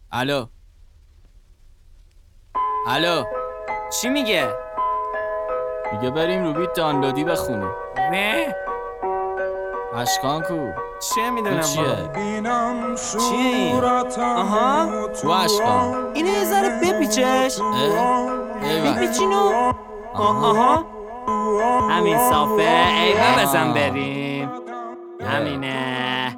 الو الو چی میگه؟ میگه بریم رو بیت دانلودی بخونیم. نه اشکان کو چه میدونم چیه؟ چیه؟ آها کو اشکان؟ اینو یه ذره بپیچش. ایوه بپیچینو. آها همین صافه. ای بزن بریم. همینه.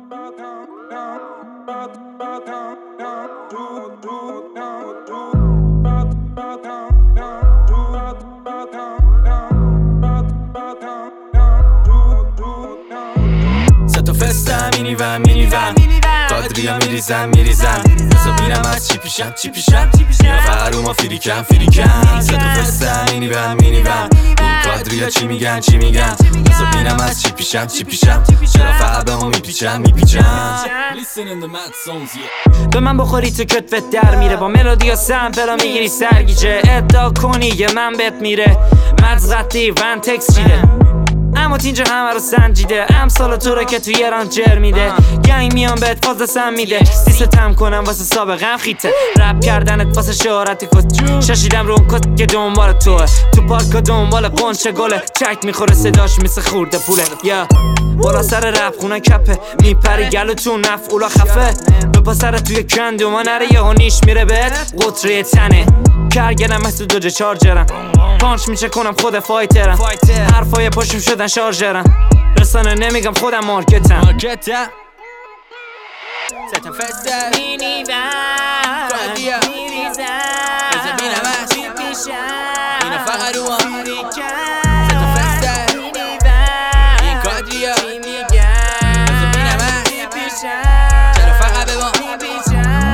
سه تا فستم مینیون قادریا میریزم بزا بینم از چی پیشم یا فروما فریکم سه تا فستم مینیون این قادریا چی میگن بزا بینم از چی پیشم چرا فقط به ما میپیچم به من بخوری تو کتفت در میره، با ملودی و سمپلا میگیری سرگیجه. ادعا کنی یه من بهت میره، مدزغتی ون تکس چیده، اما اینجا همه رو سنجیده. امثال تو رو که تو ایران جر میده، گنگ میان بهت فاز سم میده. دیستم کنم واسه سابقم خیته، رپ کردنت واسه شهرت کت. ششیدم رو اون کت که دنبال توه، تو پارکا دنبال قنچه گله. چک میخوره صداش مثل خورده پوله. یا بالا سر رپ خونه کپه، میپری گلو تو نفعولا خفه. بپا سر توی کندوما نره یهو نیش میره بهت قطره تنه. کرگنم مثل دوجه چارجرم، پانچ میشه کنم خود فایترم. حرفای پاشم شدن شارژرم، رسانه نمیگم خودم مارکتم. سه تا فستم مینیون قادریا میریزم بزا بینم از چی پیشم اینا فقط رو هم فریکم. سه تا فستم مینیون این قادریا چی میگم بزا بینم از چی پیشم چرا فقط به ما میپیچم.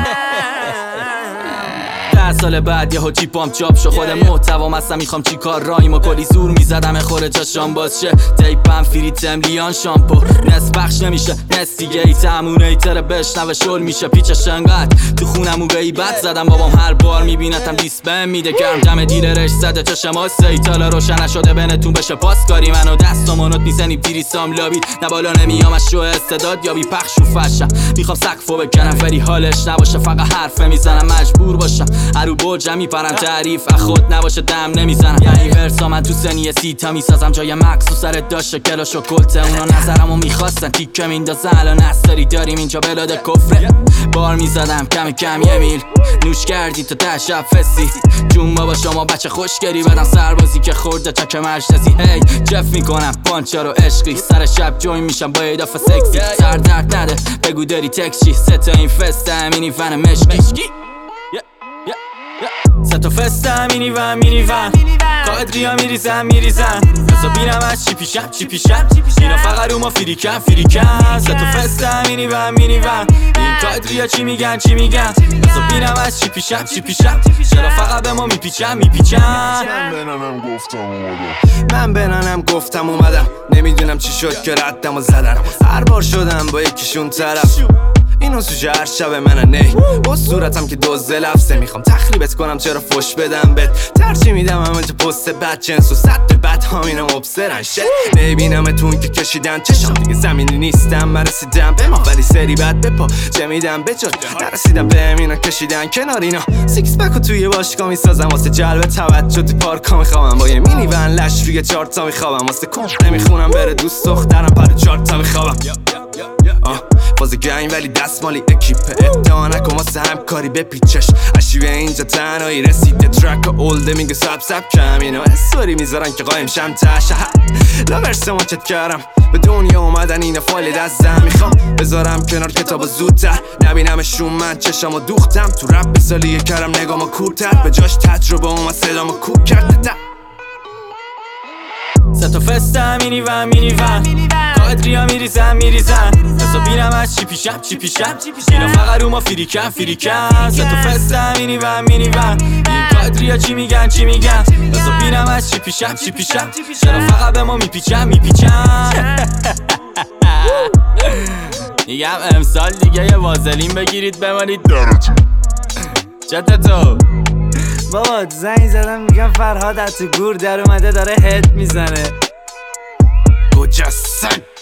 10 سال بعد یهو چیپام چاپ شو، خود محتوام اصلا میخوام چی کار رایم کلی زور میزدم خوره چاشام باز شه. تیپم فریتم لیان شامپو نصف پخش نمیشه، نصف دیگه ای تمونه ایتره بشنوه شل میشه. پیچش انقدر تو خونم و غیبت زدم، بابام هر بار میبینتم دیسپم میده. گرم جمع دیلرش زده چشم آسه، ایتالا روشن نشده بینتون بشه پاس کاری. منو دستامونوت نیزنی دیریسام لابی، نه بالا نمیام از شو استعداد یا بی پخش و فشم. میخوام سقفو بکنم فری حالش نباشه، فقط حرف میزنم مجبور باشم. هرو برجم میپرم تعریف خود نباشه دم نمیزنم. یعنی ورسا من تو سنی 30 تا میسازم، جای مکس و سرت داشته کلاش و کلته. اونا نظرمو میخواستن تیکه میندازن، الان نستاری داریم اینجا بلاد کفره. بار میزدم کم یه میل نوش کردی تا 10 شب فسی. جون بابا شما بچه خوشگری بدم سربازی که خورده چک مرشدزی. هی جف میکنم پانچا رو عشقی، سر شب جوین میشم با اضافه سکسی. سر درد نده بگو داری تکشی، سه تا این فستم مینیون مشکی. سه تا فستم مینیون قادریا میریزم بزا بینم از چی پیشم اینا فقط رو ما فریکم. سه تا فستم مینیون این قادریا چی میگن بزا بینم از چی پیشم چرا فقط به ما میپیچم. من بنانم گفتم اومدم، نمیدونم چی شد که ردم و زدن. هر بار شدم با یکیشون طرف، اینو سوژه هر شب منه نه با صورتم که دوز لفظه. میخوام تخریبت کنم چرا فش بدم بهت، ترجیح میدم همه تو پست بد جنس و صد بد هامینم ابسرن شد. نبینم تون که کشیدن چشم دیگه زمینی نیستم. من رسیدم به ما ولی سری بد بپا چه میدم به جد نرسیدم به اینا کشیدن کنار اینا. سیکس پک توی باشگاه میسازم واسه جلب توجه، تو پارکا میخوام با یه مینیون لش روی 4 تا میخوابم. واسه کنف نمیخونم بره دوست دخترم پر 4 تا میخوابم. فاز گنگ ولی دستمالی اکیپه، ادعا نکن واسه همکاری بپیچش. اشیوه اینجا تنهایی رسیده، ترک اولده میگه سب کم اینا استوری میذارن که قایم شم تشه. لاورس ماچت کردم به دنیا اومدن اینا فایل دستم، میخوام بذارم کنار کتاب زودتر نبینمشون. من چشمو دوختم تو رپ سالیه کردم نگامو کورتر، به جاش تجربه اومد صدامو کوک کرد. سه تا فستم مینیون قادریا میریزم بزا بینم از چی پیشم اینا فقط رو ما فریکم. سه تا فستم مینیون این قادریا چی میگن بزا بینم از چی پیشم چرا فقط به ما میپیچم. میگم امسال دیگه یه وازلین بگیرید بمانید درتون. چطور بابا زنگ زدم میگم فرهاد از تو گور در اومده داره هد میزنه. گجسن